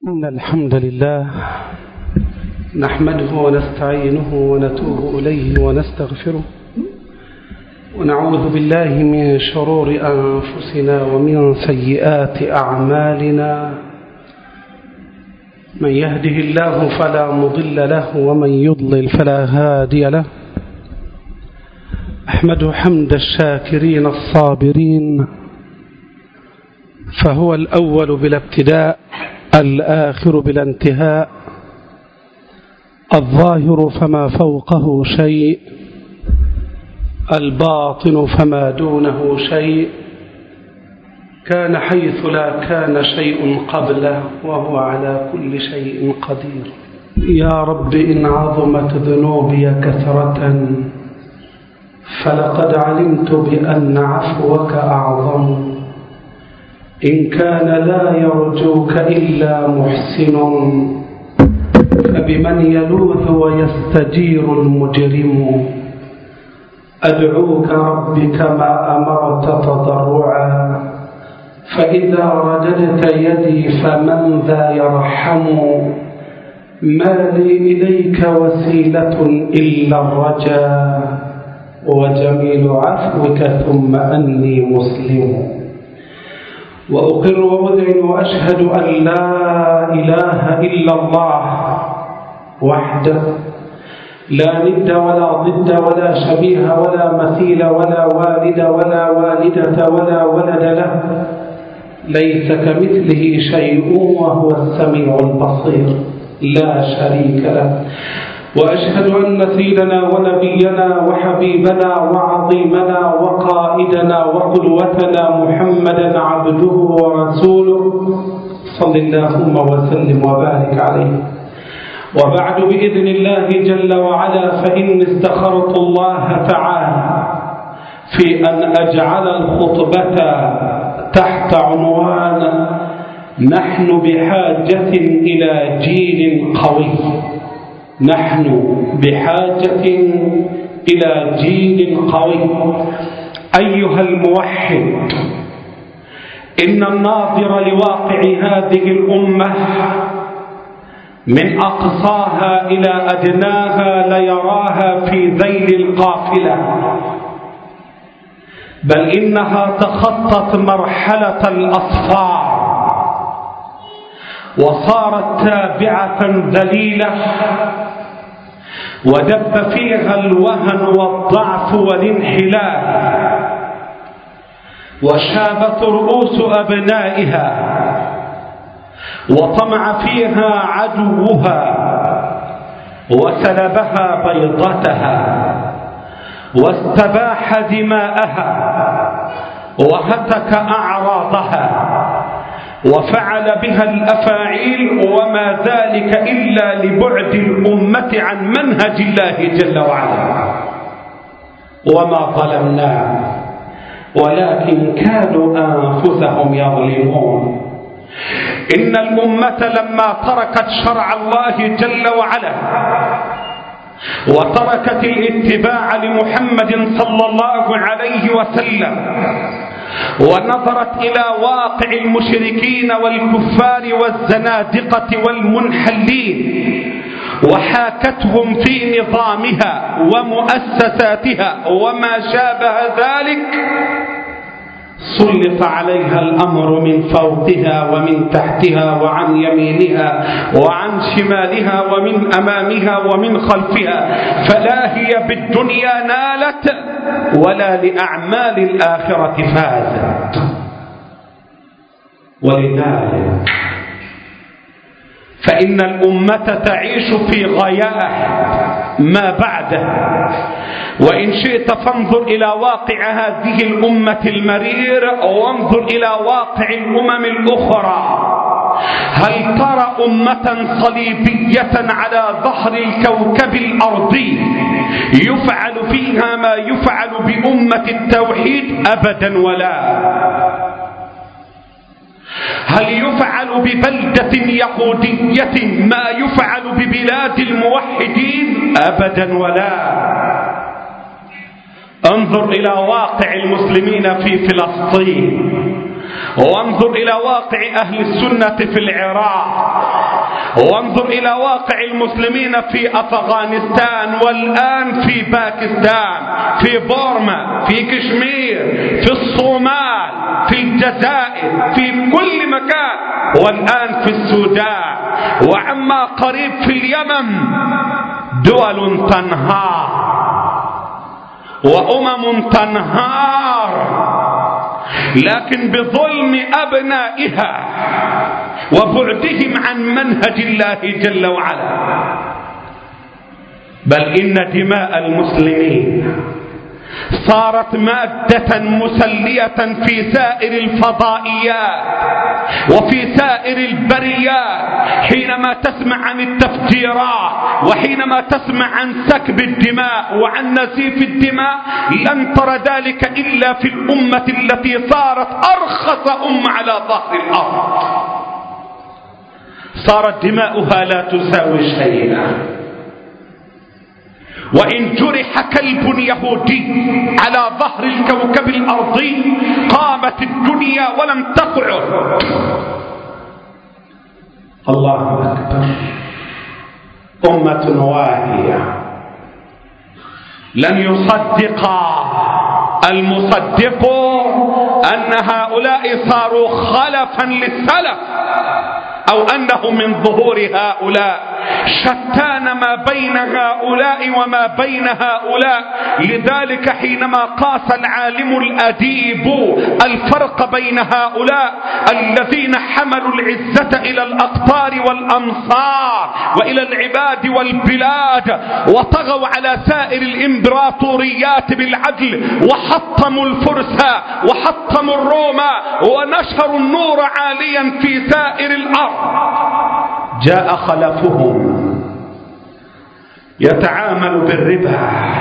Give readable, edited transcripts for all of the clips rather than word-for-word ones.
إن الحمد لله نحمده ونستعينه ونتوب إليه ونستغفره ونعوذ بالله من شرور أنفسنا ومن سيئات أعمالنا. من يهده الله فلا مضل له ومن يضلل فلا هادي له. أحمد حمد الشاكرين الصابرين، فهو الأول بلا ابتداء، الآخر بلا انتهاء، الظاهر فما فوقه شيء، الباطن فما دونه شيء، كان حيث لا كان شيء قبله، وهو على كل شيء قدير. يا رب إن عظمت ذنوبي كثرة فلقد علمت بأن عفوك أعظم. إن كان لا يرجوك إلا محسن فبمن يلوذ ويستجير المجرم. أدعوك رب كما أمرت تضرعا، فإذا رددت يدي فمن ذا يرحم. ما لي إليك وسيلة إلا الرجاء، وجميل عفوك ثم أني مسلم. وأقر وأذعن وأشهد أن لا إله إلا الله وحده لا ند ولا ضد ولا شبيه ولا مثيل ولا والد ولا والدة ولا ولد له، ليس كمثله شيء وهو السميع البصير لا شريك له. وأشهد أن سيدنا ونبينا وحبيبنا وعظيمنا وقائدنا وقدوتنا محمدا عبده ورسوله صلى اللهم وسلم وبارك عليه. وبعد، بإذن الله جل وعلا، فإني استخرت الله تعالى في أن أجعل الخطبة تحت عنوان نحن بحاجة إلى جيل قوي. نحن بحاجة إلى جيل قوي. أيها الموحد، إن الناظر لواقع هذه الأمة من أقصاها إلى أدناها ليراها في ذيل القافلة، بل إنها تخطت مرحلة الأصفار وصارت تابعة ذليلة، ودب فيها الوهن والضعف والانحلال، وشابت رؤوس أبنائها، وطمع فيها عدوها، وسلبها بيضتها، واستباح دماءها، وهتك أعراضها، وفعل بها الأفاعيل، وما ذلك إلا لبعد الأمة عن منهج الله جل وعلا. وما ظلمناهم ولكن كانوا أنفسهم يظلمون. إن الأمة لما تركت شرع الله جل وعلا وتركت الاتباع لمحمد صلى الله عليه وسلم، ونظرت إلى واقع المشركين والكفار والزنادقة والمنحلين، وحاكتهم في نظامها ومؤسساتها وما شابه ذلك، سلط عليها الأمر من فوقها ومن تحتها وعن يمينها وعن شمالها ومن أمامها ومن خلفها، فلا هي بالدنيا نالت ولا لأعمال الآخرة فازت. ولذلك فإن الأمة تعيش في غياء ما بعده. وإن شئت فانظر إلى واقع هذه الأمة المرير، وانظر إلى واقع الأمم الأخرى. هل ترى أمة صليبية على ظهر الكوكب الأرضي يفعل فيها ما يفعل بأمة التوحيد؟ أبدا ولا. هل يفعل ببلدة يهودية ما يفعل ببلاد الموحدين؟ أبدا ولا. انظر إلى واقع المسلمين في فلسطين، وانظر إلى واقع أهل السنة في العراق، وانظر إلى واقع المسلمين في أفغانستان، والآن في باكستان، في بورما، في كشمير، في الصومال، في الجزائر، في كل مكان، والآن في السودان، وعما قريب في اليمن. دول تنهار وأمم تنهار، لكن بظلم أبنائها وبعدهم عن منهج الله جل وعلا. بل إن دماء المسلمين صارت مادة مسلية في سائر الفضائيات وفي سائر البريات. حينما تسمع عن التفجيرات وحينما تسمع عن سكب الدماء وعن نزيف الدماء، لن ترى ذلك إلا في الأمة التي صارت أرخص أمة على ظهر الأرض. صارت دماؤها لا تساوي شيئا، وإن جرح كلب يهودي على ظهر الكوكب الأرضي قامت الدنيا ولم تقعد. الله أكبر. أمة واهية. لن يصدق المصدق أن هؤلاء صاروا خلفا للسلف، أو أنه من ظهور هؤلاء. شتان ما بين هؤلاء وما بين هؤلاء. لذلك حينما قاس العالم الأديب الفرق بين هؤلاء الذين حملوا العزة إلى الأقطار والأمصار وإلى العباد والبلاد، وطغوا على سائر الإمبراطوريات بالعدل، وحطموا الفرس وحطموا الروم ونشروا النور عاليا في سائر الأرض، جاء خلفهم يتعامل بالربا،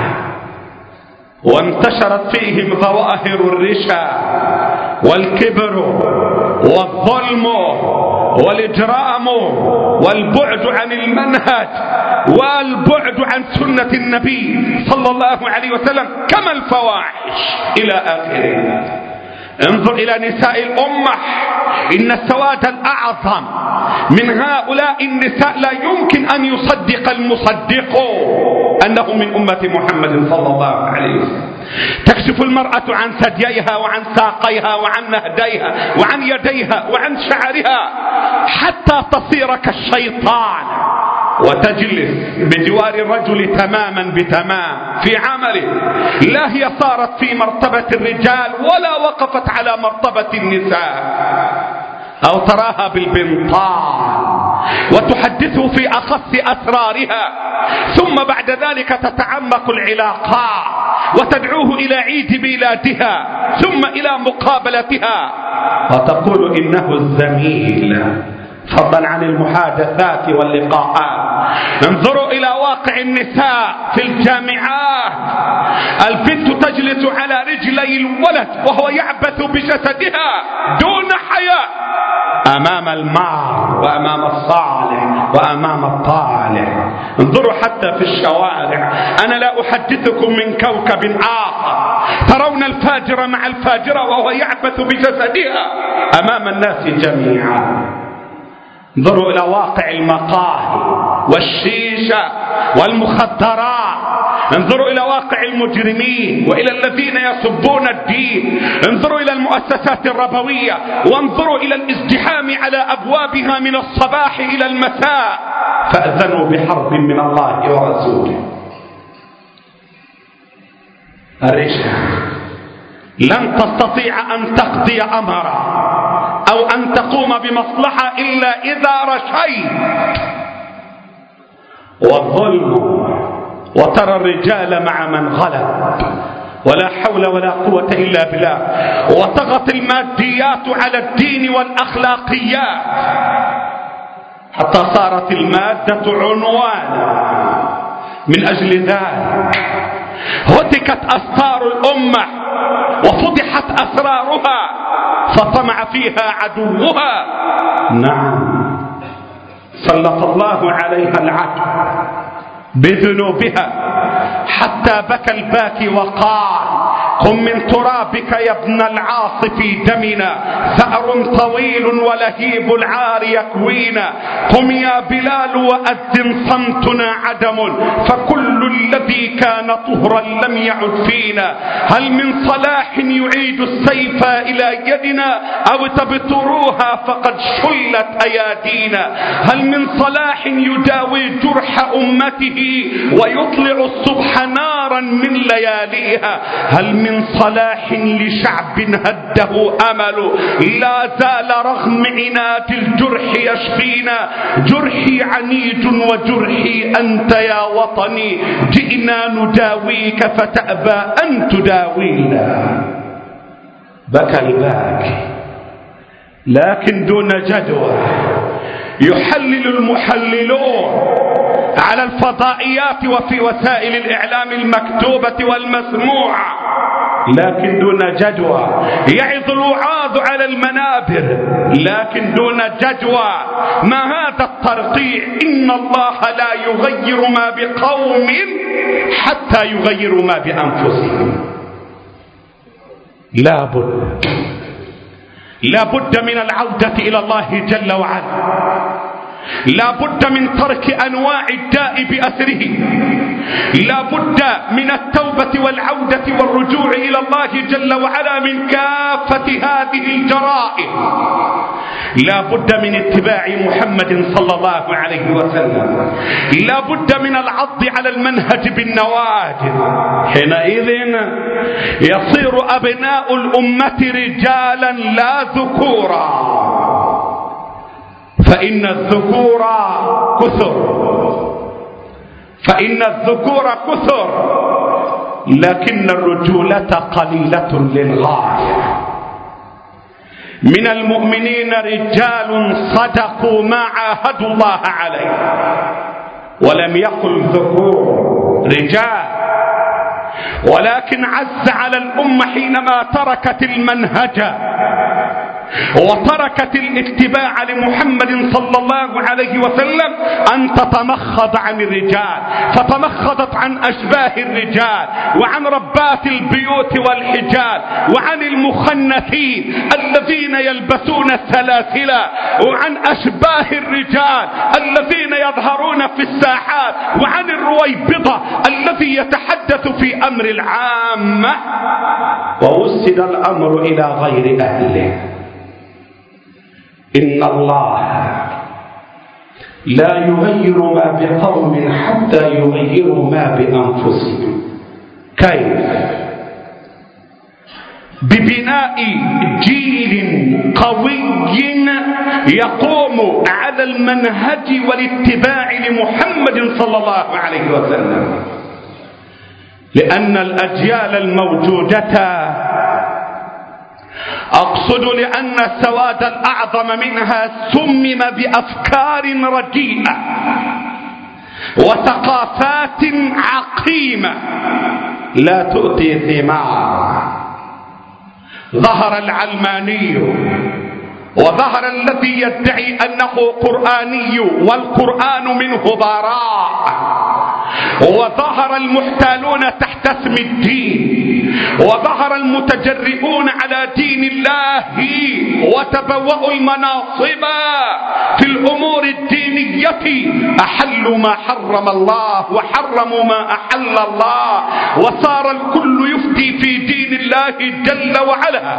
وانتشرت فيهم ظواهر الرشا والكبر والظلم والإجرام والبعد عن المنهج والبعد عن سنة النبي صلى الله عليه وسلم، كما الفواحش إلى آخره. انظر إلى نساء الأمة. إن السواد الأعظم من هؤلاء النساء لا يمكن أن يصدق المصدق أنه من أمة محمد صلى الله عليه وسلم. تكشف المرأة عن ثدييها وعن ساقيها وعن نهديها وعن يديها وعن شعرها حتى تصير كالشيطان، وتجلس بجوار الرجل تماما بتمام في عمله. لا هي صارت في مرتبة الرجال ولا وقفت على مرتبة النساء، أو تراها بالبنطال وتحدثه في أخص أسرارها، ثم بعد ذلك تتعمق العلاقات وتدعوه إلى عيد ميلادها ثم إلى مقابلتها، وتقول إنه الزميل، فضلا عن المحادثات واللقاءات. انظروا إلى واقع النساء في الجامعات. البنت تجلس على رجلي الولد وهو يعبث بجسدها دون حياء أمام المار وأمام الصالح وأمام الطالح. انظروا حتى في الشوارع. أنا لا أحدثكم من كوكب آخر. ترون الفاجر مع الفاجرة وهو يعبث بجسدها أمام الناس جميعا. انظروا إلى واقع المقاهي والشيشة والمخدرات. انظروا إلى واقع المجرمين وإلى الذين يسبون الدين. انظروا إلى المؤسسات الربوية، وانظروا إلى الازدحام على أبوابها من الصباح إلى المساء. فأذنوا بحرب من الله ورسوله. الرشا لن تستطيع أن تقضي أمرا أو أن تقوم بمصلحة إلا إذا رشيت. والظلم، وترى الرجال مع من غلب، ولا حول ولا قوة إلا بالله. وطغت الماديات على الدين والأخلاقيات حتى صارت المادة عنوانا. من أجل ذلك هتكت أستار الأمة وفضحت أسرارها، فطمع فيها عدوها. نعم، سلط الله عليها العدو بذنوبها حتى بكى الباكي وقال قم من ترابك يا ابن العاص في دمنا، ثأر طويل ولهيب العار يكوينا. قم يا بلال وأذن صمتنا عدم، فكل الذي كان طهرا لم يعد فينا. هل من صلاح يعيد السيف إلى يدنا، أو تبتروها فقد شلت أيادينا. هل من صلاح يداوي جرح أمته ويطلع الصبح نارا من لياليها. هل من صلاح لشعب هده أمل، لا زال رغم عناد الجرح يشفينا. جرحي عنيد وجرحي أنت يا وطني، جئنا نداويك فتأبى أن تداوينا. بكى الباكي لكن دون جدوى. يحلل المحللون على الفضائيات وفي وسائل الإعلام المكتوبة والمسموعة لكن دون جدوى. يعظ الوعاظ على المنابر لكن دون جدوى. ما هذا الترقيع؟ إن الله لا يغير ما بقوم حتى يغيروا ما بأنفسهم. لا بد من العودة إلى الله جل وعلا. لا بد من ترك أنواع الداء بأثره. لا بد من التوبة والعودة والرجوع إلى الله جل وعلا من كافة هذه الجرائم. لا بد من اتباع محمد صلى الله عليه وسلم. لا بد من العض على المنهج بالنواجذ. حينئذ يصير أبناء الأمة رجالا لا ذكورا، فإن الذكور كثر لكن الرجولة قليلة للغاية. من المؤمنين رجال صدقوا ما عاهدوا الله عليه، ولم يقل ذكور، رجال. ولكن عز على الأمة حينما تركت المنهج وتركت الاتباع لمحمد صلى الله عليه وسلم أن تتمخض عن الرجال، فتمخضت عن أشباه الرجال وعن ربات البيوت والحجال وعن المخنثين الذين يلبسون السلاسل وعن أشباه الرجال الذين يظهرون في الساحات وعن الرويبضة الذي يتحدث في أمر العامة، ووسد الأمر إلى غير أهله. إن الله لا يغير ما بقوم حتى يغيروا ما بأنفسهم. كيف؟ ببناء جيل قوي يقوم على المنهج والاتباع لمحمد صلى الله عليه وسلم. لأن الأجيال الموجودة، أقصد لأن السواد الأعظم منها سمم بأفكار رديئة وثقافات عقيمة لا تؤتي ثمار. ظهر العلماني وظهر الذي يدعي أنه قرآني والقرآن منه براء، وظهر المحتالون تحت اسم الدين، وظهر المتجرئون على دين الله وتبوأوا المناصب في الأمور الدينية، أحلوا ما حرم الله وحرموا ما أحل الله، وصار الكل يفتي في دين الله جل وعلا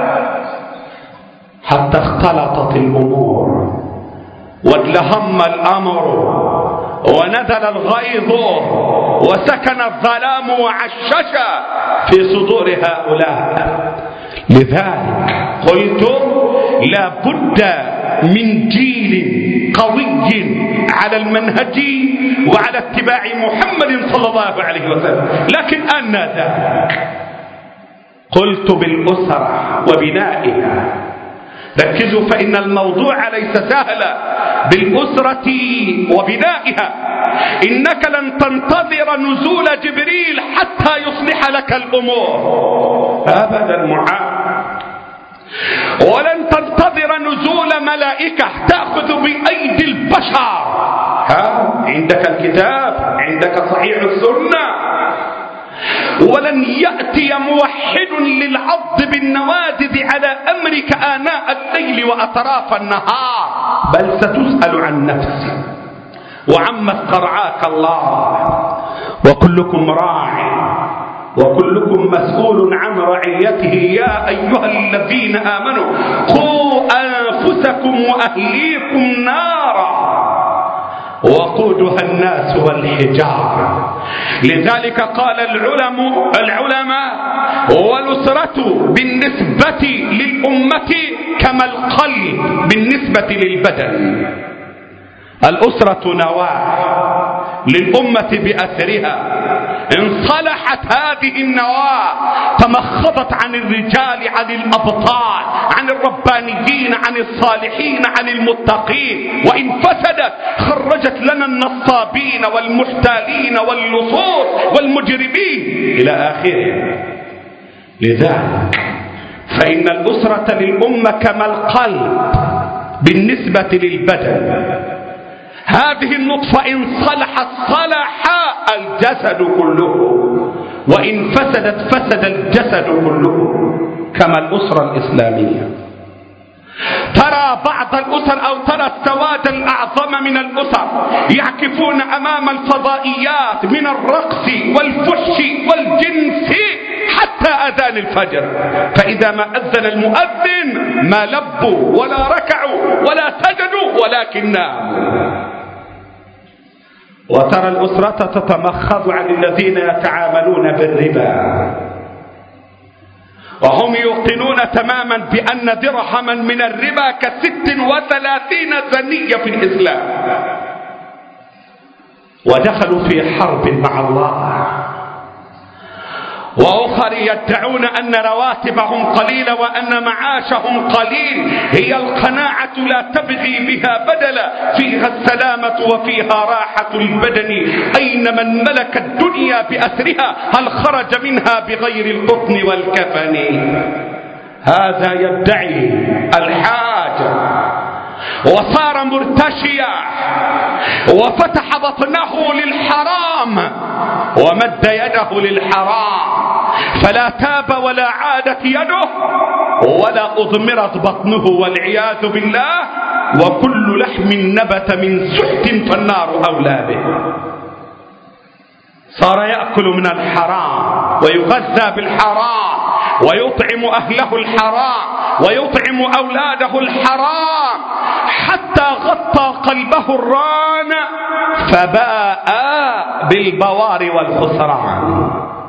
حتى اختلطت الأمور وادلهم الأمر ونزل الغيظ وسكن الظلام وعشش في صدور هؤلاء. لذلك قلت لا بد من جيل قوي على المنهج وعلى اتباع محمد صلى الله عليه وسلم. لكن أن ذاك قلت بالأسرة وبنائها. ركزوا فإن الموضوع ليس سهلا. بالأسرة وبنائها إنك لن تنتظر نزول جبريل حتى يصلح لك الأمور أبدا معاذ، ولن تنتظر نزول ملائكة تأخذ بأيدي البشر. عندك الكتاب، عندك صحيح السنة، ولن يأتي موحد للعض بالنواجذ على أمرك آناء الليل وأطراف النهار، بل ستسأل عن نفسك وعما استرعاك الله. وكلكم راع وكلكم مسؤول عن رعيته. يا أيها الذين آمنوا قوا أنفسكم وأهليكم نارا وقودها الناس والحجارة. لذلك قال العلماء والأسرة بالنسبة للأمة كما القلب بالنسبة للبدن. الأسرة نواة للأمة بأثرها. إن صلحت هذه النواة تمخضت عن الرجال، عن الأبطال، عن الربانيين، عن الصالحين، عن المتقين. وإن فسدت خرجت لنا النصابين والمحتالين واللصوص والمجرمين إلى آخره. لذلك فإن الأسرة للأمة كما القلب بالنسبة للبدن. هذه النطفة إن صلحت صلح الجسد كله، وإن فسدت فسد الجسد كله، كما الأسرة الإسلامية. ترى بعض الأسر أو ترى السواد الأعظم من الأسر يعكفون أمام الفضائيات من الرقص والفحش والجنس حتى أذان الفجر، فإذا ما أذن المؤذن ما لبوا ولا ركعوا ولا سجدوا ولكن ناموا. وترى الأسرة تتمخض عن الذين يتعاملون بالربا، وهم يوقنون تماما بأن درهما من الربا ك36 زنية في الإسلام، ودخلوا في حرب مع الله. وآخر يدعون أن رواتبهم قليلة وأن معاشهم قليل. هي القناعة لا تبغي بها بدلا، فيها السلامة وفيها راحة البدن. أين من ملك الدنيا بأسرها؟ هل خرج منها بغير القطن والكفن؟ هذا يدعي الحاجة وصار مرتشيا وفتح بطنه للحرام ومد يده للحرام، فلا تاب ولا عادت يده ولا أضمرت بطنه والعياذ بالله. وكل لحم نبت من سحت فالنار أولى به. صار يأكل من الحرام ويغذى بالحرام ويطعم أهله الحرام ويطعم أولاده الحرام، حتى غطى قلبه الران فباء بالبوار والخسران.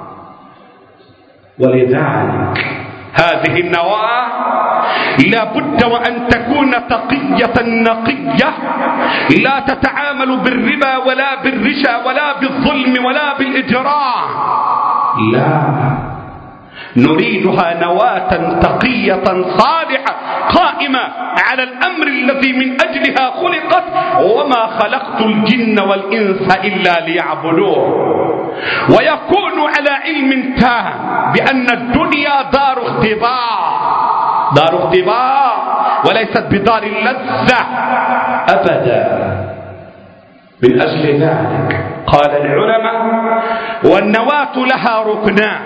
ولذلك هذه النواة لا بد وأن تكون تقية نقية، لا تتعامل بالربا ولا بالرشا ولا بالظلم ولا بالإجرام، لا، نريدها نواة تقية صالحة قائمة على الأمر الذي من أجلها خلقت. وما خلقت الجن والإنس إلا ليعبدون. ويكون على علم تام بأن الدنيا دار اختبار وليست بدار اللذة أبدا. من أجل ذلك قال العلماء والنواة لها ركنان: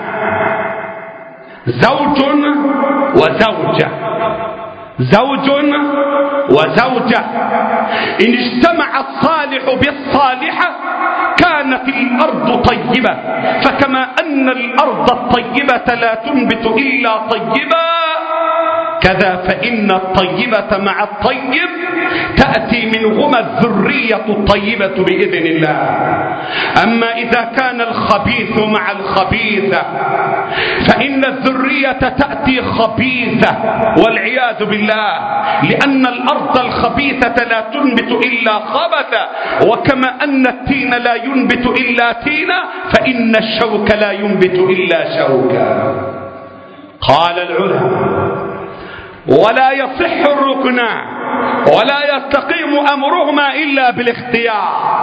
زوج وزوجة. زوج وزوجة إن اجتمع الصالح بالصالحة كانت الأرض طيبة، فكما أن الأرض الطيبة لا تنبت إلا طيبا، كذا فإن الطيبة مع الطيب تأتي منهما الذرية الطيبة بإذن الله. أما إذا كان الخبيث مع الخبيثة فإن الذرية تأتي خبيثة والعياذ بالله، لأن الأرض الخبيثة لا تنبت إلا خبثا، وكما أن التين لا ينبت إلا تينا فإن الشوك لا ينبت إلا شوكا. قال العلماء ولا يصح الركنان ولا يستقيم أمرهما إلا بالاختيار.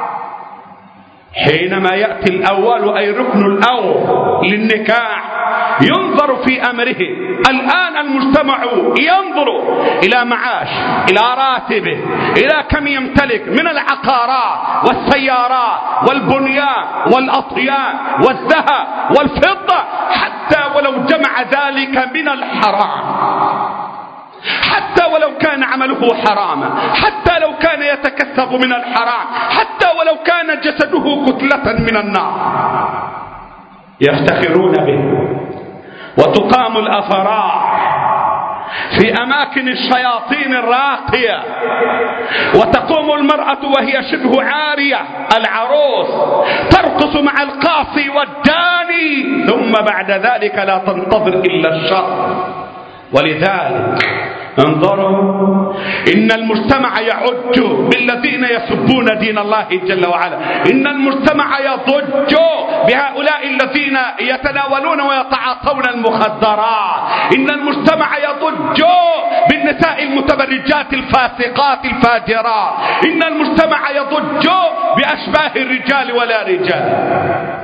حينما يأتي الأول أي ركن الأول للنكاح ينظر في أمره. الآن المجتمع ينظر إلى معاش، إلى راتبه، إلى كم يمتلك من العقارات والسيارات والبنيان والأطيان والذهب والفضة، حتى ولو جمع ذلك من الحرام، حتى ولو كان عمله حراما، حتى لو كان يتكسب من الحرام، حتى ولو كان جسده كتلة من النار، يفتخرون به. وتقام الأفراح في أماكن الشياطين الراقية، وتقوم المرأة وهي شبه عارية، العروس ترقص مع القاصي والداني، ثم بعد ذلك لا تنتظر إلا الشر. ولذلك انظروا، إن المجتمع يعج بالذين يسبون دين الله جل وعلا، إن المجتمع يضج بهؤلاء الذين يتناولون ويتعاطون المخدرات، إن المجتمع يضج بالنساء المتبرجات الفاسقات الفاجرات، إن المجتمع يضج بأشباه الرجال ولا رجال.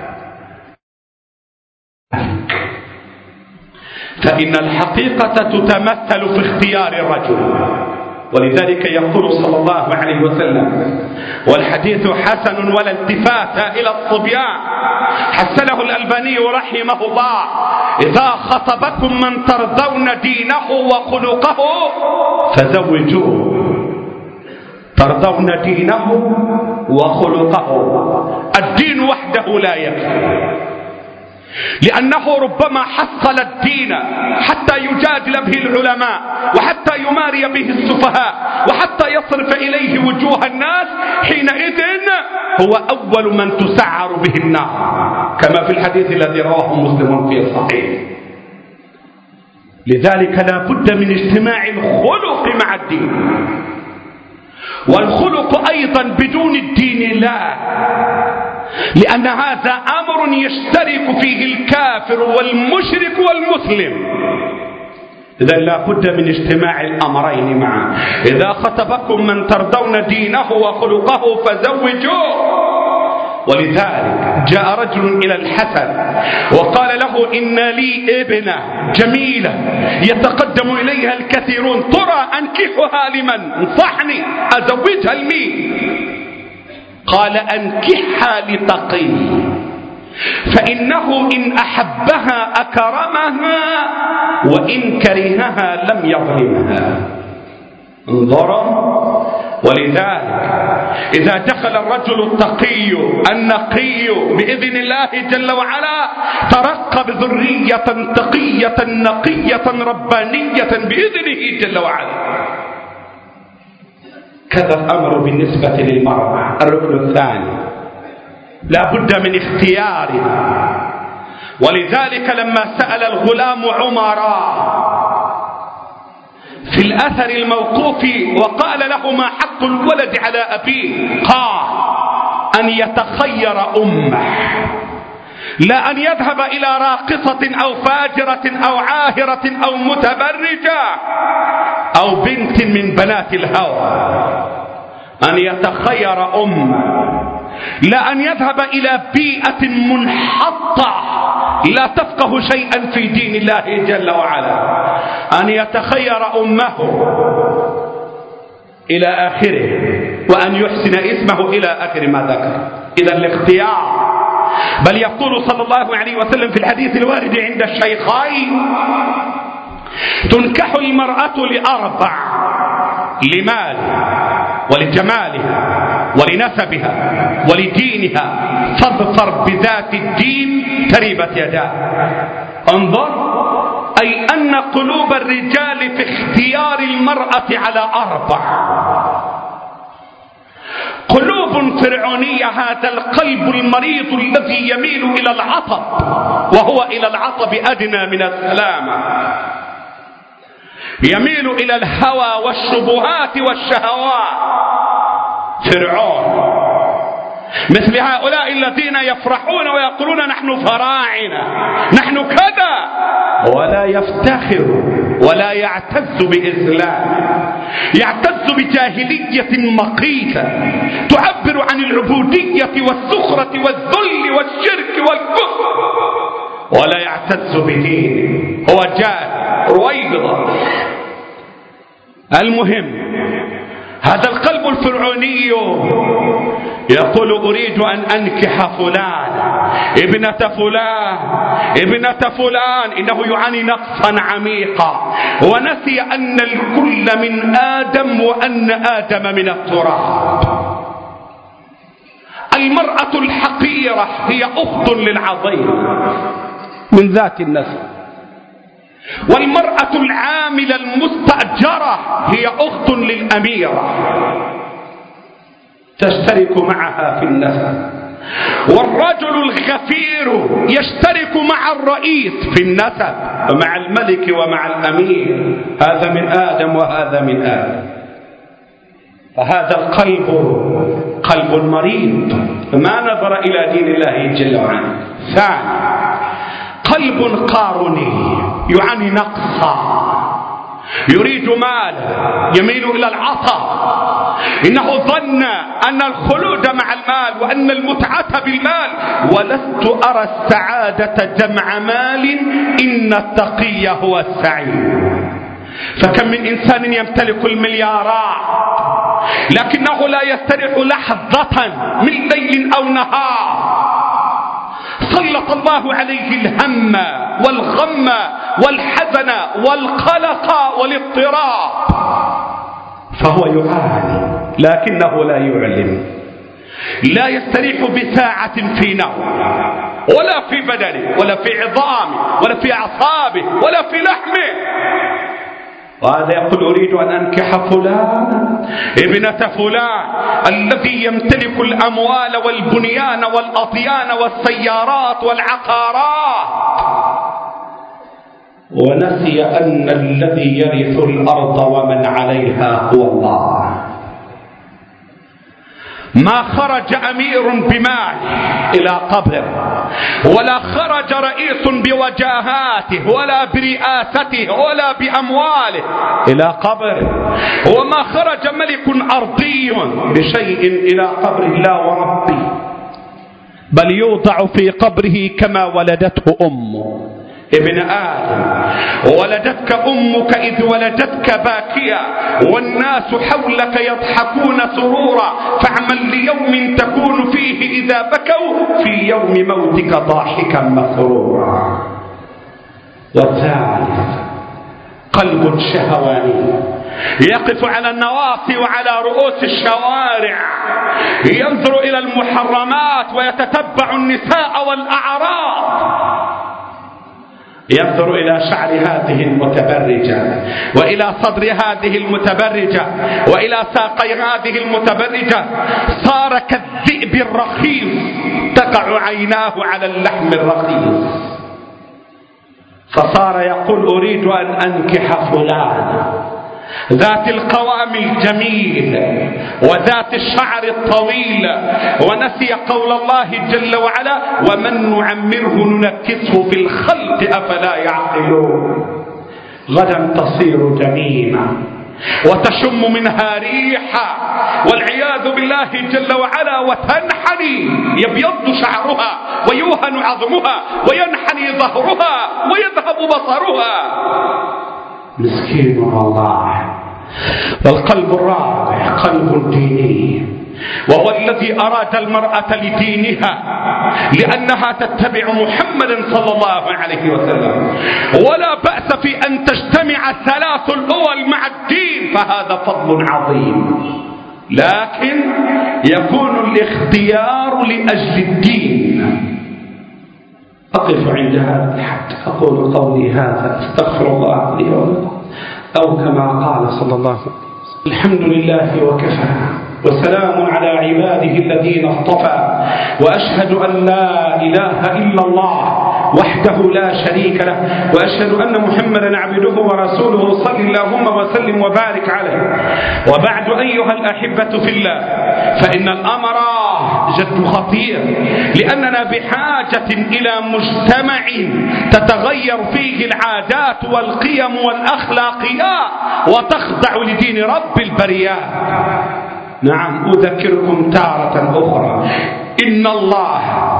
فإن الحقيقة تتمثل في اختيار الرجل. ولذلك يقول صلى الله عليه وسلم، والحديث حسن ولا التفات إلى الصبيان، حسنه الألباني رحمه الله: إذا خطبكم من ترضون دينه وخلقه فزوجوه. ترضون دينه وخلقه، الدين وحده لا يكفي، لأنه ربما حصل الدين حتى يجادل به العلماء، وحتى يماري به السفهاء، وحتى يصرف إليه وجوه الناس، حينئذ هو أول من تسعر به النار، كما في الحديث الذي رواه مسلم في الصحيح. لذلك لا بد من اجتماع الخلق مع الدين، والخلق أيضا بدون الدين لا، لأن هذا أمر يشترك فيه الكافر والمشرك والمسلم. إذا لا بد من اجتماع الأمرين معا. إذا خطبكم من ترضون دينه وخلقه فزوجوه. ولذلك جاء رجل إلى الحسن وقال له: إن لي ابنة جميلة يتقدم إليها الكثيرون، ترى أنكحها لمن؟ انصحني، أزوجها لمين؟ قال: أنكحها لتقي، فإنه إن أحبها أكرمها، وإن كرهها لم يظلمها. انظروا. ولذلك إذا دخل الرجل التقي النقي بإذن الله جل وعلا، ترقب ذرية تقية نقية ربانية بإذنه جل وعلا. كذا الأمر بالنسبة للمرأة. الركن الثاني لا بد من اختيارها. ولذلك لما سأل الغلام عمر في الأثر الموقوف وقال له: ما حق الولد على أبيه؟ قال: أن يتخير أمه، لا أن يذهب إلى راقصة أو فاجرة أو عاهرة أو متبرجة أو بنت من بنات الهوى. أن يتخير أمه، لا أن يذهب إلى بيئة منحطة لا تفقه شيئا في دين الله جل وعلا. أن يتخير أمه إلى آخره، وأن يحسن اسمه إلى آخر ما ذكر. إذا الاختيار. بل يقول صلى الله عليه وسلم في الحديث الوارد عند الشيخين: تنكح المرأة لأربع: لمالها ولجمالها ولنسبها ولدينها، فاظفر بذات الدين تربت يداه. انظر، أي أن قلوب الرجال في اختيار المرأة على أربع: قلوب فرعونية، هذا القلب المريض الذي يميل إلى العطب، وهو إلى العطب أدنى من السلامة، يميل إلى الهوى والشبهات والشهوات. فرعون مثل هؤلاء الذين يفرحون ويقولون: نحن فراعنة، نحن كذا، ولا يفتخر ولا يعتز بإسلام، يعتز بجاهلية مقيتة تعبر عن العبودية والسخرة والذل والشرك والكفر. ولا يعتز بدينه، هو جاهل رويبضة. المهم هذا القلب الفرعوني يقول أريد أن أنكح فلان ابنة فلان، إنه يعاني نقصا عميقا ونسي أن الكل من آدم وأن آدم من التراب. المرأة الحقيرة هي أخت للعظيم من ذات النسب، والمرأة العاملة المستأجرة هي أخت للأميرة تشترك معها في النسب، والرجل الغفير يشترك مع الرئيس في النسب ومع الملك ومع الأمير، هذا من آدم وهذا من آدم. فهذا القلب قلب مريض ما نظر إلى دين الله جل وعلا. ثاني قلب قاروني يعاني نقصا، يريد مال يميل إلى العطاء، إنه ظن أن الخلود مع المال وأن المتعة بالمال، ولست أرى السعادة جمع مال، إن التقي هو السعيد. فكم من إنسان يمتلك المليارات لكنه لا يستريح لحظة من ليل أو نهار، سلط الله عليه الهم والغم والحزن والقلق والاضطراب، فهو يعاني لكنه لا يعلم، لا يستريح بساعة في نوم ولا في بدنه ولا في عظامه ولا في أعصابه ولا في لحمه. وهذا يقول أريد أن أنكح فلان ابنة فلان الذي يمتلك الأموال والبنيان والأطيان والسيارات والعقارات، ونسي أن الذي يرث الأرض ومن عليها هو الله. ما خرج أمير بمال إلى قبره، ولا خرج رئيس بوجاهاته ولا برئاسته ولا بأمواله إلى قبره، وما خرج ملك أرضي بشيء إلى قبر الله وربي، بل يوضع في قبره كما ولدته أمه. ابن آدم ولدتك أمك إذ ولدتك باكيا والناس حولك يضحكون سرورا، فاعمل ليوم تكون فيه إذا بكوا في يوم موتك ضاحكا مسرورا. والثالث قلب شهواني يقف على النواصي وعلى رؤوس الشوارع، ينظر إلى المحرمات ويتتبع النساء والأعراض، ينظر إلى شعر هذه المتبرجة وإلى صدر هذه المتبرجة وإلى ساقي هذه المتبرجة، صار كالذئب الرخيص تقع عيناه على اللحم الرخيص، فصار يقول أريد أن أنكح فلان ذات القوام الجميل وذات الشعر الطويل، ونسي قول الله جل وعلا ومن نعمره ننكسه في الخلق أفلا يعقلون. غدا تصير جميمة وتشم منها ريحا والعياذ بالله جل وعلا، وتنحني يبيض شعرها ويوهن عظمها وينحني ظهرها ويذهب بصرها. مسكين الله. والقلب الرابع قلب ديني، وهو الذي أراد المرأة لدينها لأنها تتبع محمدا صلى الله عليه وسلم، ولا بأس في أن تجتمع ثلاث الأول مع الدين، فهذا فضل عظيم، لكن يكون الاختيار لأجل الدين. أقف عند هذا الحد، أقول قولي هذا، استغفر الله لي ولكم، أو كما قال صلى الله عليه وسلم. الحمد لله وكفى، وسلام على عباده الذين اصطفى، وأشهد أن لا إله إلا الله وحده لا شريك له، وأشهد أن محمدا عبده ورسوله، صل اللهم وسلم وبارك عليه. وبعد أيها الأحبة في الله، فإن الأمر جد خطير، لأننا بحاجة إلى مجتمع تتغير فيه العادات والقيم والأخلاقيات وتخضع لدين رب البريات. نعم، أذكركم تارة أخرى إن الله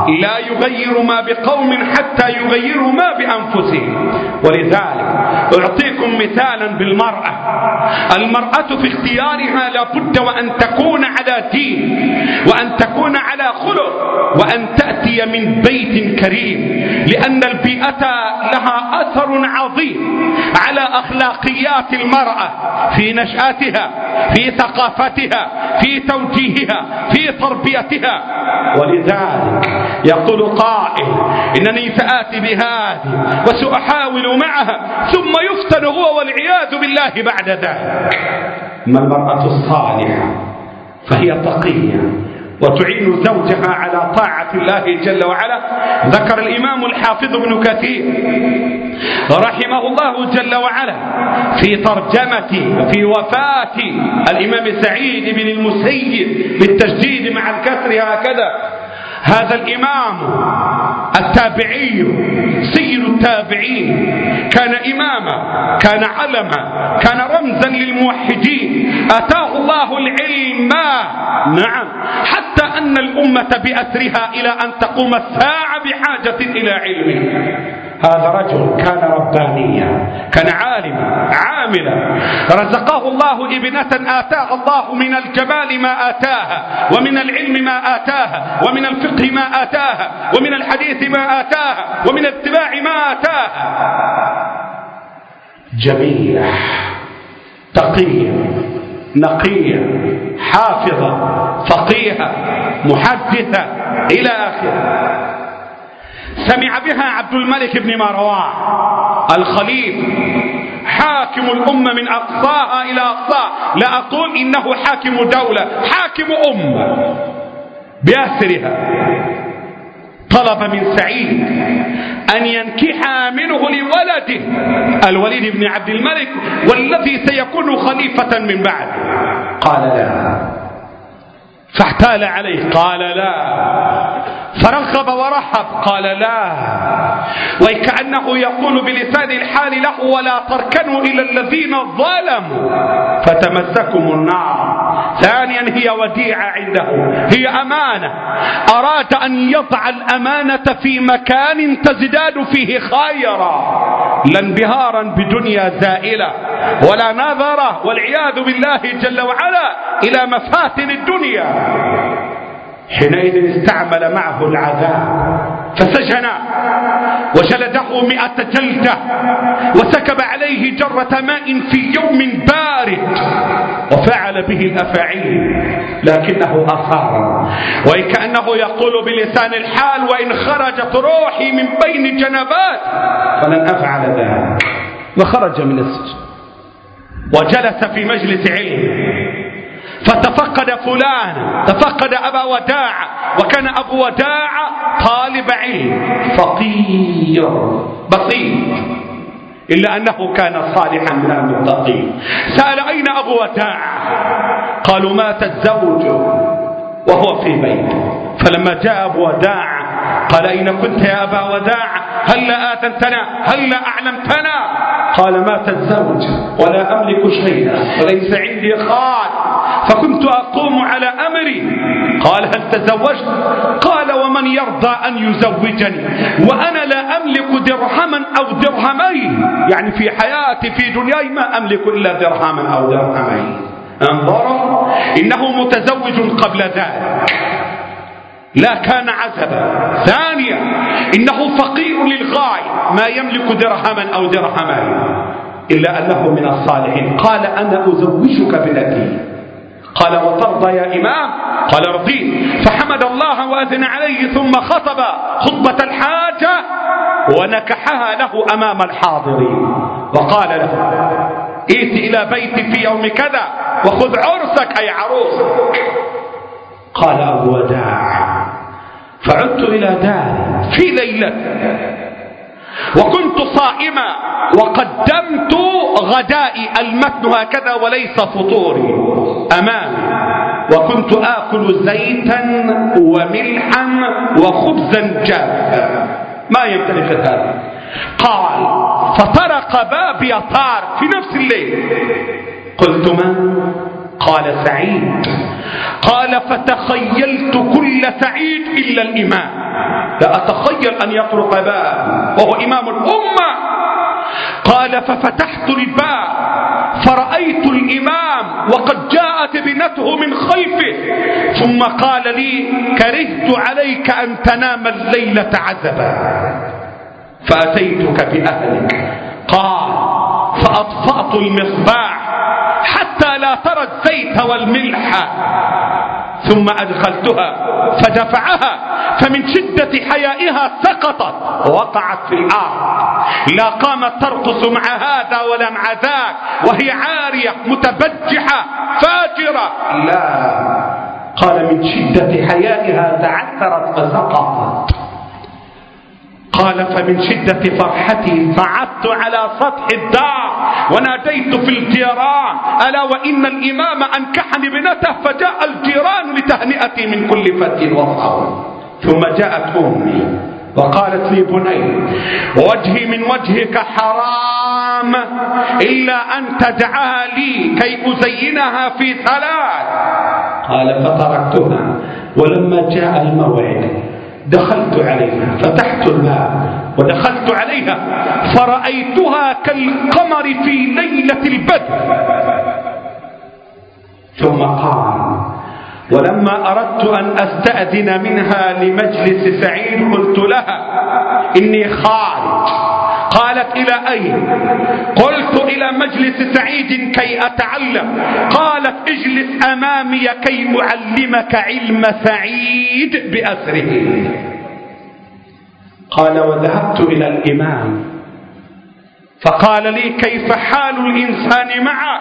لا يغير ما بقوم حتى يغيروا ما بأنفسهم. ولذلك أعطيكم مثالا بالمرأة. المرأة في اختيارها لابد وأن تكون على دين، وأن تكون على خلق، وأن تأتي من بيت كريم، لأن البيئة لها أثر عظيم على أخلاقيات المرأة في نشأتها، في ثقافتها، في توجيهها، في تربيتها. ولذلك يقول قائل: إنني سآتي بهذه وسأحاول معها، ثم يفتن هو والعياذ بالله بعد ذلك. أما المرأة الصالحة فهي تقية وتعين زوجها على طاعة الله جل وعلا. ذكر الإمام الحافظ ابن كثير رحمه الله جل وعلا في ترجمة وفي وفاة الإمام سعيد بن المسيب بالتشديد مع الكسر هكذا: هذا الإمام التابعي سيد التابعين، كان إماما، كان علما، كان رمزا للموحدين، أتاه الله العلم، نعم، حتى أن الأمة بأسرها إلى أن تقوم الساعة بحاجة إلى علمه. هذا رجل كان ربانيا، كان عالما عاملا، رزقه الله ابنة آتاها الله من الجمال ما آتاها، ومن العلم ما آتاها، ومن الفقه ما آتاها، ومن الحديث ما آتاها، ومن الاتباع ما آتاها. جميلة، تقية، نقية، حافظة، فقيهة، محدثة، إلى آخره. سمع بها عبد الملك بن مروان الخليفة، حاكم الأمة من أقصاها إلى أقصاها، لا أقول إنه حاكم دولة، حاكم أمة بأسرها. طلب من سعيد أن ينكح منه لولده الوليد بن عبد الملك، والذي سيكون خليفة من بعد. قال لا، فاحتال عليه، قال لا، فرغب ورحب، قال لا، وكأنه يقول بلسان الحال له: ولا تركنوا إلى الذين ظلموا فتمسكم النار. ثانيا هي وديعة عنده، هي أمانة، أراد أن يضع الأمانة في مكان تزداد فيه خيرا، لا انبهارا بدنيا زائلة، ولا نظرة والعياذ بالله جل وعلا إلى مفاتن الدنيا. حينئذ استعمل معه العذاب فسجن وجلده 100 جلدة، وسكب عليه جرة ماء في يوم بارد، وفعل به الأفاعيل، لكنه أصر، وكأنه يقول بلسان الحال: وإن خرجت روحي من بين جنبات فلن أفعل ذلك. وخرج من السجن وجلس في مجلس علم، فتفقد فلان، تفقد أبا وداع، وكان أبو وداع طالب علم فقير بسيط، إلا أنه كان صالحا من المتقين. سأل: أين أبو وداع؟ قالوا: مات الزوج وهو في بيته. فلما جاء أبو وداع قال: أين كنت يا أبا وداع؟ هلا آذنتنا؟ هلا أعلمتنا؟ قال: مات الزوج ولا أملك شيئا وليس عندي خال، فكنت أقوم على أمري. قال: هل تزوجت؟ قال: ومن يرضى أن يزوجني وأنا لا أملك درهما أو درهمين، يعني في حياتي في دنياي ما أملك إلا درهما أو درهمين. انظروا، إنه متزوج قبل ذلك، لا كان عزبا. ثانيا، إنه فقير للغاية، ما يملك درهما أو درهمين، إلا أنه من الصالحين. قال: أنا أزوجك ابنتي. قال: وترضى يا إمام؟ قال: رضيت. فحمد الله وأذن عليه، ثم خطب خطبة الحاجة ونكحها له أمام الحاضرين، وقال له: ائت إلى بيتي في يوم كذا وخذ عرسك أي عروسك. قال أبو وداع: فعدت إلى داري في ليلة، وكنت صائما، وقدمت غدائي، المتن هكذا وليس فطوري أمامي، وكنت آكل زيتا وملحا وخبزا جافا، ما يمتلك هذا. قال: فطرق بابي طار في نفس الليل. قلت: من؟ قال: سعيد. قال: فتخيلت كل سعيد إلا الإمام، لا أتخيل أن يطرق باب وهو إمام الأمة. قال ففتحت الباب فرأيت الإمام وقد جاءت ابنته من خلفه، ثم قال لي كرهت عليك أن تنام الليلة عزبا فأتيتك بأهلك. قال فأطفأت المصباح حتى لا ترى الزيت والملح، ثم أدخلتها فدفعها، فمن شدة حيائها سقطت ووقعت في الأرض، لا قامت ترقص مع هذا ولا مع ذاك وهي عارية متبجحة فاجرة، لا، قال من شدة حيائها تعثرت فسقطت. قال فمن شدة فرحتي صعدت على سطح الدار وناديت في الجيران ألا وإن الإمام أنكحني ابنته، فجاء الجيران لتهنئتي من كل فج وصول. ثم جاءت أمي وقالت لي بني وجهي من وجهك حرام إلا أن تدعها لي كي أزينها في ثلاث. قال فتركتها، ولما جاء الموعد دخلت عليها فتحت الباب ودخلت عليها فرأيتها كالقمر في ليلة البدر. ثم قال ولما أردت أن أستأذن منها لمجلس سعيد قلت لها إني خارج. قالت إلى أين؟ قلت إلى مجلس سعيد كي أتعلم. قالت اجلس أمامي كي أعلمك علم سعيد بأسره. قال وذهبت إلى الإمام فقال لي كيف حال الإنسان معك؟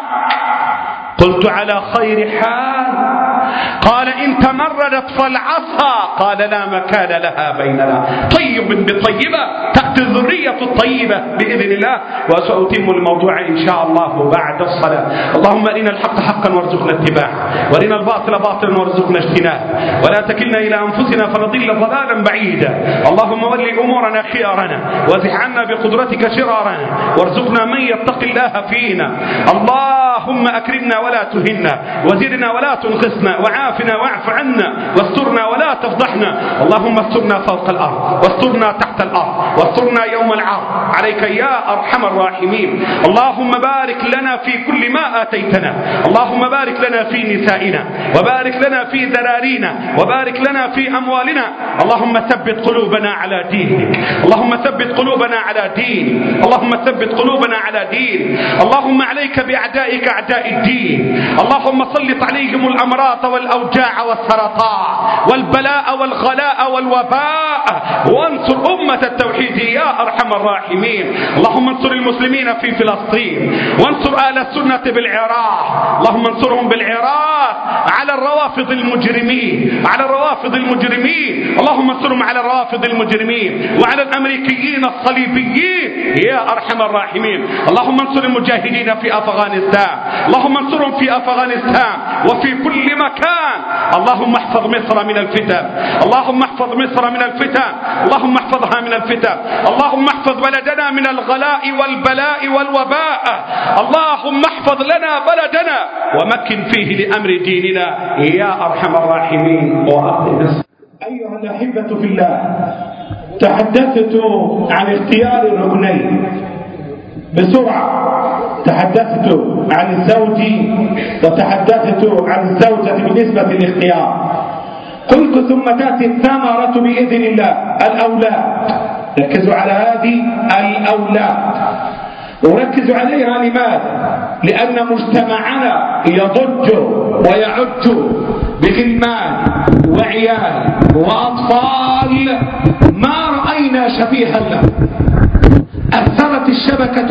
قلت على خير حال. قال إن تمردت فالعصا. قال لا مكان لها بيننا. طيب بطيبة تأتي الذرية الطيبة بإذن الله. وسأتم الموضوع إن شاء الله بعد الصلاة. اللهم أرنا الحق حقا وارزقنا اتباعه، وأرنا الباطل باطلا وارزقنا اجتنابه، ولا تكلنا إلى أنفسنا فنضل ضلالا بعيدا. اللهم ول أمورنا خيارنا وازح عنا بقدرتك شرارنا، وارزقنا من يتقي الله فينا. اللهم أكرمنا ولا تهنا، وزدنا ولا تنقصنا، وعافنا واعف عنا، واسترنا ولا تفضحنا. اللهم استرنا فوق الأرض، واسترنا تحت الأرض، واسترنا يوم العرض عليك يا أرحم الراحمين. اللهم بارك لنا في كل ما آتيتنا. اللهم بارك لنا في نسائنا، وبارك لنا في ذرارينا، وبارك لنا في أموالنا. اللهم ثبت قلوبنا على دينك. اللهم ثبت قلوبنا على دينك. اللهم ثبت قلوبنا على دينك. اللهم عليك بأعدائك أعداء الدين. اللهم سلط عليهم الأمراض والأوجاع والسرطان والبلاء والغلاء والوباء، وانصر أمة التوحيد يا أرحم الراحمين. اللهم انصر المسلمين في فلسطين، وانصر أهل السنة بالعراق. اللهم انصرهم بالعراق على الروافض المجرمين، على الروافض المجرمين. اللهم انصرهم على الروافض المجرمين وعلى الأمريكيين الصليبيين يا أرحم الراحمين. اللهم انصر المجاهدين في أفغانستان. اللهم انصرهم في أفغانستان وفي كل مكان. اللهم احفظ مصر من الفتن. اللهم احفظ مصر من الفتن. اللهم احفظها من الفتن. اللهم احفظ بلدنا من الغلاء والبلاء والوباء. اللهم احفظ لنا بلدنا ومكن فيه لأمر ديننا يا أرحم الراحمين. أيها الأحبة في الله، تحدثت عن اختيار الركنين بسرعة. تحدثت عن الزوج وتحدثت عن الزوجة بالنسبة للاختيار. قلت ثم تأتي الثمرة بإذن الله، الأولاد. ركزوا على هذه الأولاد، وركز عليها. لماذا؟ لأن مجتمعنا يضج ويعج بغلمان وعيال وأطفال ما رأينا شبيها له. أثرت الشبكة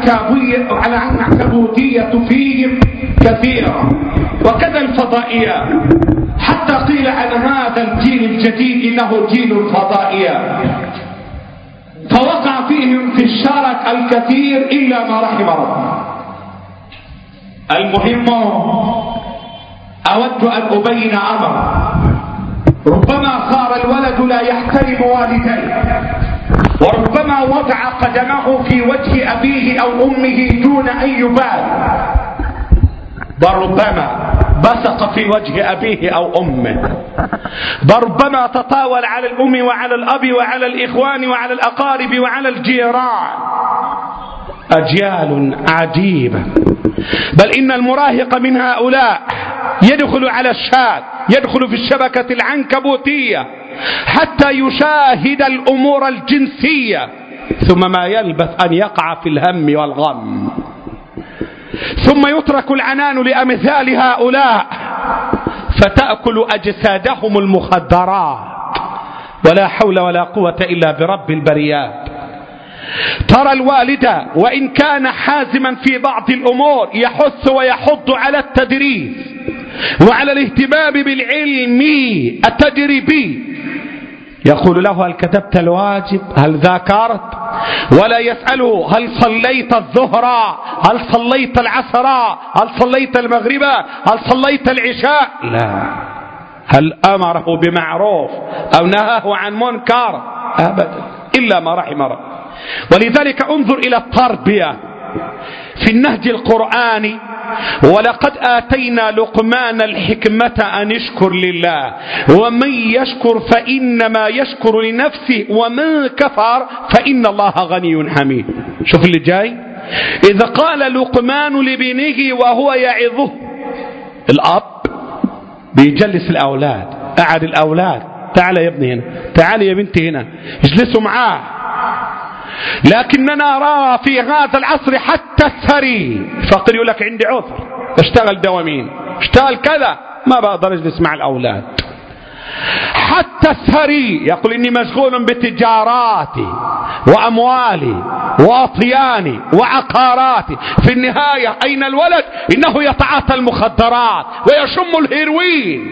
العنكبوتية فيهم كثيرا، وكذا الفضائيات، حتى قيل عن هذا الجيل الجديد إنه جيل الفضائيات. فوقع فيهم في الشرك الكثير إلا ما رحم ربنا. المهم أود أن أبين أمر. ربما صار الولد لا يحترم والديه، وربما وضع قدمه في وجه أبيه أو أمه دون أن يبال، بصق في وجه أبيه أو أمه، ربما تطاول على الأم وعلى الأب وعلى الإخوان وعلى الأقارب وعلى الجيران. أجيال عجيبة. بل إن المراهق من هؤلاء يدخل على الشات، يدخل في الشبكة العنكبوتية حتى يشاهد الأمور الجنسية، ثم ما يلبث أن يقع في الهم والغم، ثم يترك العنان لأمثال هؤلاء فتأكل أجسادهم المخدرات. ولا حول ولا قوة إلا برب البريات. ترى الوالد وإن كان حازما في بعض الأمور يحث ويحض على التدريس وعلى الاهتمام بالعلم التجريبي، يقول له: هل كتبت الواجب؟ هل ذاكرت؟ ولا يسأله: هل صليت الظهر؟ هل صليت العصر؟ هل صليت المغرب؟ هل صليت العشاء؟ لا. هل أمره بمعروف أو نهاه عن منكر؟ أبدا، إلا ما رحم ربه. ولذلك انظر إلى التربية في النهج القرآني: ولقد آتينا لقمان الحكمة أن اشكر لله ومن يشكر فإنما يشكر لنفسه ومن كفر فإن الله غني حميد. شوف اللي جاي: إذا قال لقمان لابنه وهو يعظه، الأب بيجلس الأولاد، قعد الأولاد: تعال يا ابني هنا، تعال يا بنتي هنا، اجلسوا معاه. لكننا نرى في هذا العصر حتى الثري فقر يقول لك: عندي عذر، اشتغل دوامين، اشتغل كذا، ما بقدر اجلس مع الأولاد. حتى الثري يقول: إني مشغول بتجاراتي وأموالي وأطياني وعقاراتي. في النهاية أين الولد؟ إنه يتعاطى المخدرات ويشم الهيروين.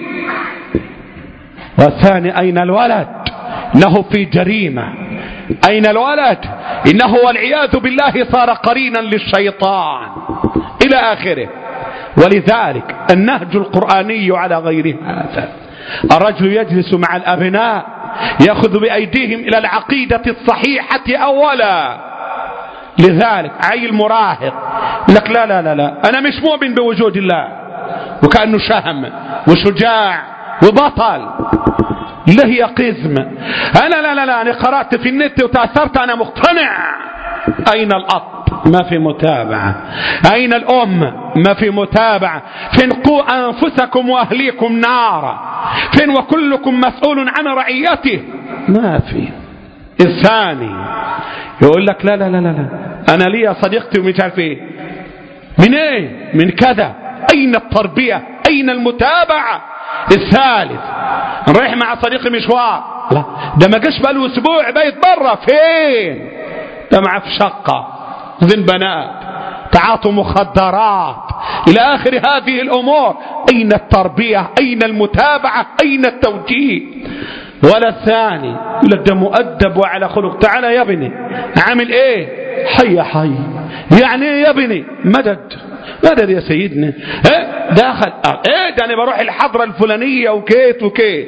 والثاني: أين الولد؟ إنه في جريمة. أين الولد؟ إنه والعياذ بالله صار قرينا للشيطان، إلى آخره. ولذلك النهج القرآني على غير هذا. الرجل يجلس مع الأبناء يأخذ بأيديهم إلى العقيدة الصحيحة أولا. لذلك عيل مراهق لك: لا لا لا لا، أنا مش مؤمن بوجود الله، وكأنه شهم وشجاع وبطل. له هي قزم. أنا لا لا لا، أنا قرأت في النت وتأثرت، أنا مقتنع. أين الأب؟ ما في متابعة. أين الأم؟ ما في متابعة. فين قوا أنفسكم وأهليكم نارا؟ فين وكلكم مسؤول عن رعيته؟ ما في. الثاني يقول لك: لا لا لا لا، أنا لي صديقتي ومش عارف إيه. من إيه؟ من كذا. أين التربية؟ أين المتابعة؟ الثالث: نروح مع صديقي مشوار، لا ده ما جاش بقاله اسبوع بيت برا. فين؟ ده معاه في شقة، ذن بنات، تعاطوا مخدرات، الى اخر هذه الامور. اين التربية؟ اين المتابعة؟ اين التوجيه؟ ولا الثاني يقول لك: ده مؤدب وعلى خلق، تعالى يا ابني، عامل ايه؟ حي حي. يعني ايه يا ابني؟ مدد مدد يا سيدنا. داخل ده انا بروح الحضرة الفلانية وكيت وكيت.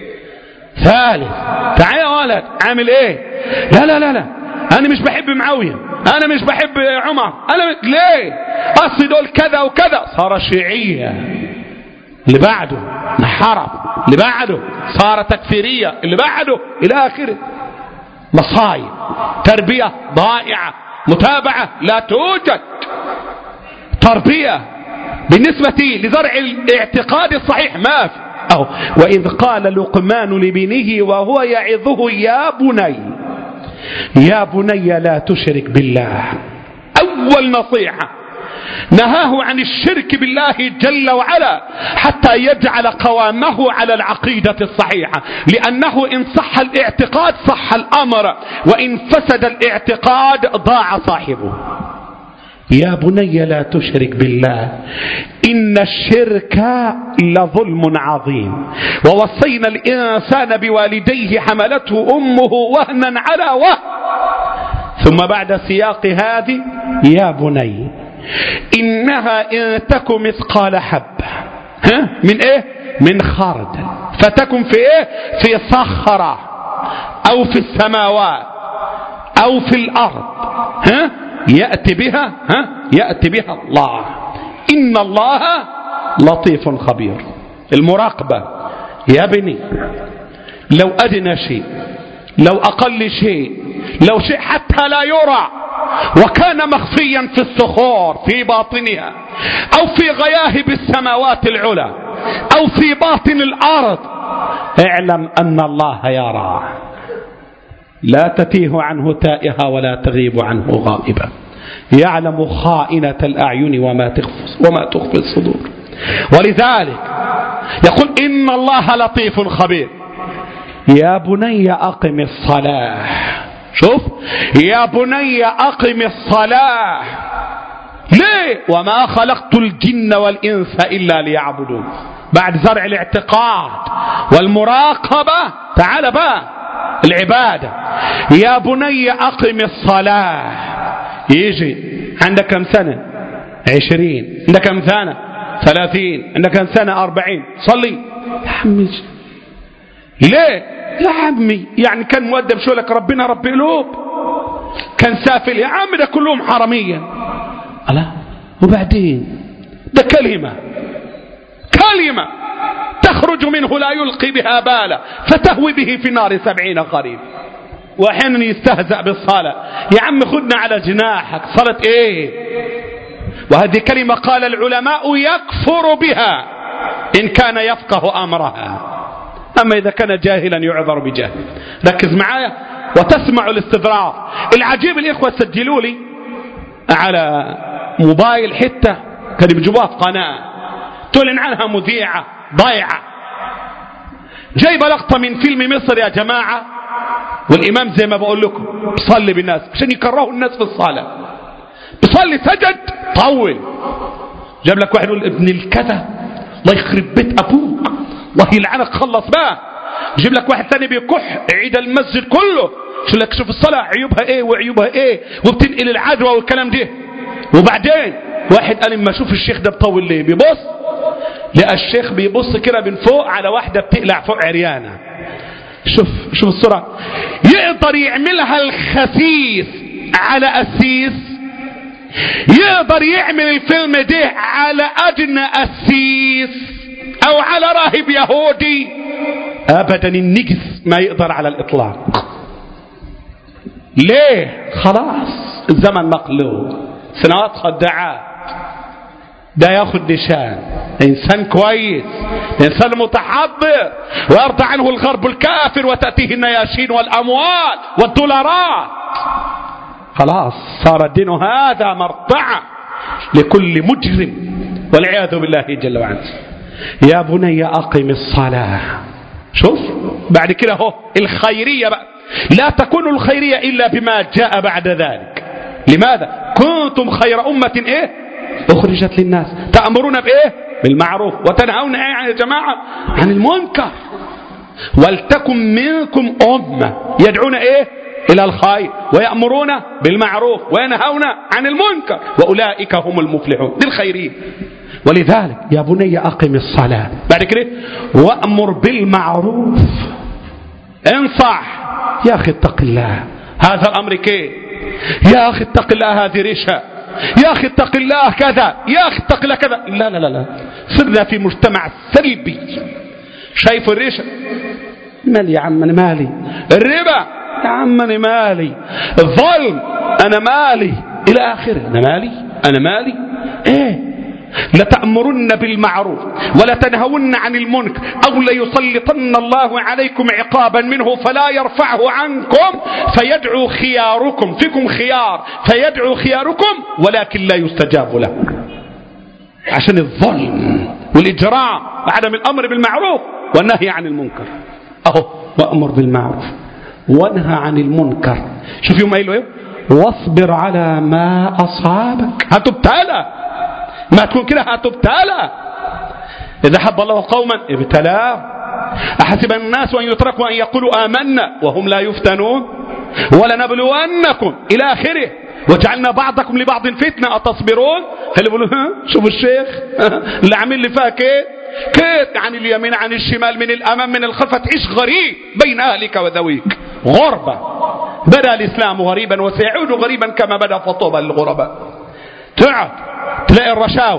ثالث: تعال يا ولد، عامل ايه؟ لا لا لا لا، انا مش بحب معاوية، انا مش بحب عمر، ليه؟ اصل دول كذا وكذا. صار شيعية. اللي بعده حرب، اللي بعده صار تكفيرية، اللي بعده الى اخره. مصايب، تربية ضائعة، متابعة لا توجد. تربية بالنسبة لزرع الاعتقاد الصحيح ما في. وإذ قال لقمان لابنه وهو يعظه: يا بني يا بني لا تشرك بالله. أول نصيحة نهاه عن الشرك بالله جل وعلا حتى يجعل قوامه على العقيدة الصحيحة، لأنه إن صح الاعتقاد صح الأمر، وإن فسد الاعتقاد ضاع صاحبه. يا بني لا تشرك بالله إن الشرك لظلم عظيم، ووصينا الإنسان بوالديه حملته أمه وهنا على وهن. ثم بعد سياق هذه: يا بني إنها إن تك مثقال حبة من إيه؟ من خردل، فتكن في إيه؟ في صخرة أو في السماوات أو في الأرض يأتي بها الله. إن الله لطيف خبير. المراقبة يا بني، لو أدنى شيء، لو أقل شيء، لو شيء حتى لا يرى وكان مخفيا في الصخور في باطنها أو في غياهب السماوات العلى أو في باطن الأرض، اعلم أن الله يرى، لا تتيه عنه تائها ولا تغيب عنه غائبا، يعلم خائنة الأعين وما تخفي الصدور. ولذلك يقول إن الله لطيف خبير. يا بني أقم الصلاة، شوف، يا بني أقم الصلاة. ليه؟ وما خلقت الجن والإنس إلا ليعبدون. بعد زرع الاعتقاد والمراقبة تعال بقى العبادة. يا بني أقم الصلاة. يجي عندك كم سنة؟ 20. عندك كم سنة؟ 30. عندك كم سنة؟ 40. صلي يا عمي. ليه يا عمي؟ يعني كان مؤدب شو لك؟ ربنا رب قلوب، كان سافل يا عم، ده كلهم حرامية. ألا وبعدين ده كلمة تخرج منه لا يلقي بها بالا فتهوي به في نار 70 خريف. وأحيانا يستهزأ بالصلاة. يا عم خدنا على جناحك، صلاة ايه؟ وهذه كلمة قال العلماء يكفر بها إن كان يفقه أمرها، أما إذا كان جاهلا يعذر بجهل. ركز معايا وتسمع الاستدراك. العجيب الإخوة سجلوا لي على موبايل حتة كانوا بيجيبوها في قناة تعلن عنها مذيعة ضايعة، جايبه لقطة من فيلم مصر يا جماعة، والإمام زي ما بقول لكم بيصلي بالناس عشان يكرهوا الناس في الصلاة، بيصلي سجد طول، جاب لك واحد يقول ابن الكذا الله يخرب بيت أبوك الله يلعنك خلص بقى، يجيب لك واحد ثاني بيكح عيد المسجد كله، شو لك شوف الصلاة عيوبها ايه وعيوبها ايه وبتنقل العدوى والكلام ده. وبعدين واحد قال اما اشوف الشيخ ده بطول ليه، بيبص لقى الشيخ بيبص كده من فوق على واحدة بتقلع فوق عريانة. شوف السرعة، يقدر يعملها الخسيس على أسيس، يقدر يعمل الفيلم ده على أدنى أسيس أو على راهب يهودي؟ أبدا، النجس ما يقدر على الإطلاق. ليه؟ خلاص الزمن مقلوب، سنوات خداعات. ده ياخد نشان إنسان كويس، إنسان متحضر، ويرضى عنه الغرب الكافر وتأتيه النياشين والأموال والدولارات. خلاص صار الدين هذا مرتعة لكل مجرم والعياذ بالله جل وعلا. يا بني أقم الصلاة. شوف بعد كده هو الخيرية بقى، لا تكون الخيرية إلا بما جاء بعد ذلك. لماذا؟ كنتم خير أمة إيه؟ أخرجت للناس تأمرون بإيه؟ بالمعروف وتنهون إيه يا جماعة؟ عن المنكر. ولتكن منكم أمة يدعون إيه؟ إلى الخير ويأمرون بالمعروف وينهون عن المنكر وأولئك هم المفلحون. دي الخيرية. ولذلك يا بني أقم الصلاة، بعد كده وأمر بالمعروف، انصح. يا أخي اتق الله، هذا الأمر كيف؟ يا أخي اتق الله هذه رشا، يا أخي اتق الله كذا، يا أخي اتق الله كذا. لا لا لا لا، صرنا في مجتمع سلبي. شايف الرشا؟ مالي يا عم أنا مالي، الربا يا عم أنا مالي، الظلم أنا مالي، إلى آخره. أنا مالي إيه؟ لتأمرن بالمعروف ولا تنهون عن المنكر أو ليسلطن الله عليكم عقابا منه فلا يرفعه عنكم فيدعو خياركم، فيكم خيار، فيدعو خياركم ولكن لا يستجاب له، عشان الظلم والإجراء، عدم الأمر بالمعروف والنهي عن المنكر. أهو وأمر بالمعروف وانهى عن المنكر. شوف يوم قايل له ايه؟ واصبر على ما أصابك. هتبتلى، ما تكون كده هتبتلى. إذا حب الله قوما ابتلاه. أحسب الناس أن يتركوا أن يقولوا آمنا وهم لا يفتنون ولنبلونكم إلى آخره وجعلنا بعضكم لبعض فتنة أتصبرون. اللي بيقولوا شوف الشيخ اللي عامل لي فيها كيف عن اليمين عن الشمال من الأمام من الخلف، تعيش غريب بين أهلك وذويك. غربة. بدأ الإسلام غريبا وسيعود غريبا كما بدأ، فطوبى للغرباء. تقعد تلاقي الرشاوى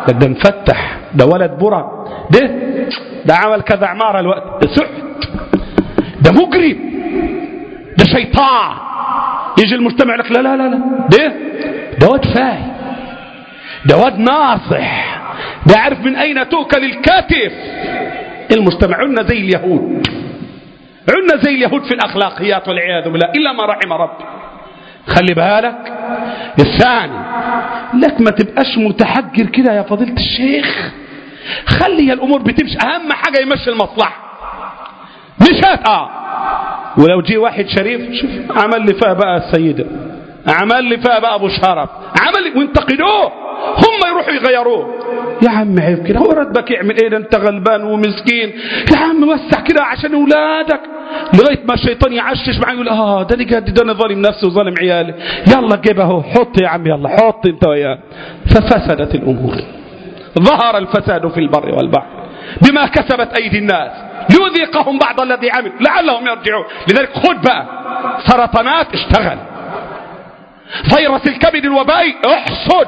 ده مفتح، ده ولد برا، ده عمل كذا عمارة الوقت، ده سحت، ده مجرم، ده شيطان. يجي المجتمع لك لا لا لا لا، ده واد فاي، ده واد ناصح، ده عارف من أين تؤكل الكتف. المجتمع عنا زي اليهود، عنا زي اليهود في الأخلاقيات والعياذ بالله إلا ما رحم ربي. خلي بالك. الثاني لك ما تبقاش متحجر كده يا فضيلة الشيخ، خلي الأمور بتمشي، أهم حاجة يمشي المصلحة مشات. ولو جي واحد شريف شوف عمل لي فيها بقى السيدة، عمل لي فيها بقى أبو شرف، عمل لي وانتقدوه، هم يروحوا يغيروه. يا عم عيب كده، هو راتبك يعمل ايه؟ ده انت غلبان ومسكين، يا عم وسع كده عشان اولادك، لغايه ما الشيطان يعشش معاه يقول ده انا جد، ده انا ظالم نفسي وظالم عيالي، يلا جيبها اهو، حط يا عم، يلا حط انت وياه. ففسدت الامور، ظهر الفساد في البر والبحر بما كسبت ايدي الناس ليذيقهم بعض الذي عمل لعلهم يرجعون. لذلك خد بقى سرطانات اشتغل، فيروس الكبد الوبائي احصد،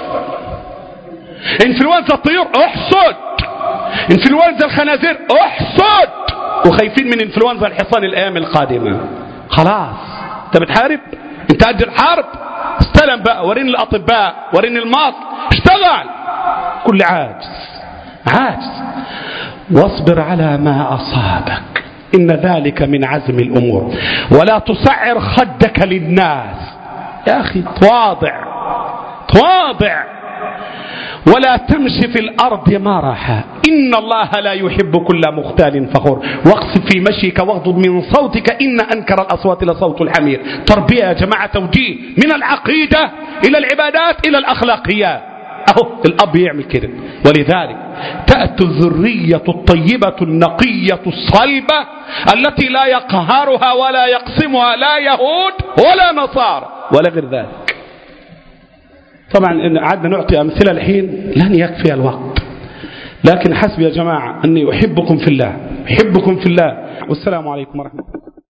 انفلونزا الطيور احصد، انفلونزا الخنازير احصد، وخايفين من انفلونزا الحصان الايام القادمه. خلاص انت بتحارب، انت قد الحرب، استلم بقى، وريني الاطباء، وريني المصل، اشتغل. كل عاجز واصبر على ما اصابك ان ذلك من عزم الامور، ولا تصعر خدك للناس. يا اخي تواضع ولا تمشي في الأرض مرحا، إن الله لا يحب كل مختال فخور. واقصد في مشيك واغضض من صوتك إن أنكر الأصوات لصوت الحمير. تربية يا جماعة، توجيه من العقيدة إلى العبادات إلى الأخلاقيات. أهو الأب يعمل كده. ولذلك تأتي الذرية الطيبة النقية الصلبة التي لا يقهرها ولا يقسمها لا يهود ولا نصارى ولا غير ذلك. طبعا إن عدنا نعطي أمثلة الحين لن يكفي الوقت، لكن حسب يا جماعة أني أحبكم في الله، والسلام عليكم ورحمة الله.